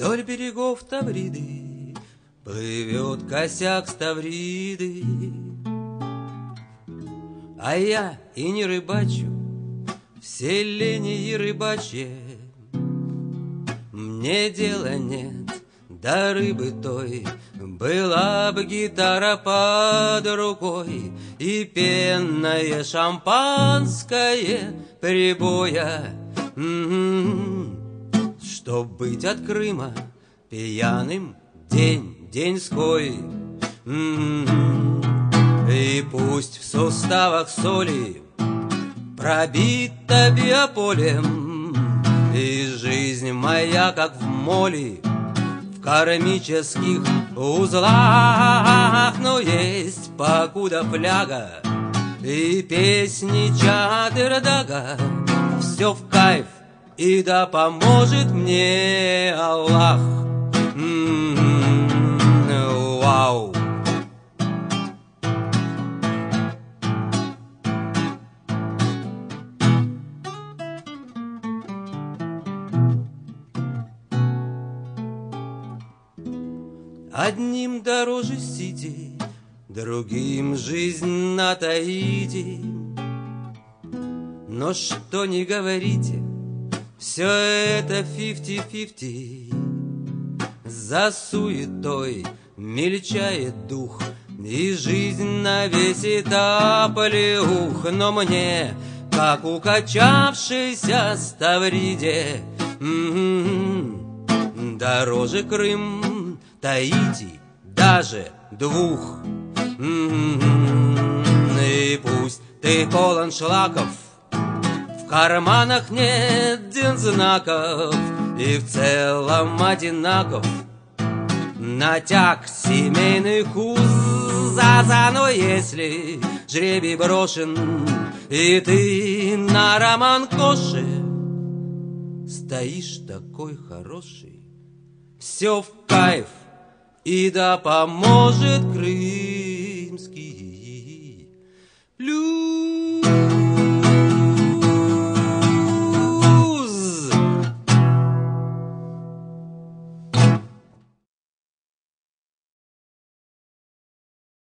Вдоль берегов Тавриды плывет косяк Ставриды, а я и не рыбачу в селении рыбачье. Мне дела нет до рыбы той, была бы гитара под рукой и пенное шампанское прибоя. Чтоб быть от Крыма пьяным день-деньской. И пусть в суставах соли пробита биополем, и жизнь моя, как в моле, в кармических узлах. Но есть покуда фляга и песни Чатырдага. Все в кайф, и да поможет мне Аллах. Вау. Одним дороже Сити, другим жизнь на Таити. Но что ни говорите, все это 50-50. За суетой мельчает дух, и жизнь навесит оплеух. Но мне, как укачавшейся Ставриде, дороже Крым, Таити, даже двух. И пусть ты полон шлаков, в карманах нет дензнаков, и в целом одинаков натяг семейных уз. Но если жребий брошен, и ты на роман Коше стоишь такой хороший, все в кайф, и да поможет крымский блюз.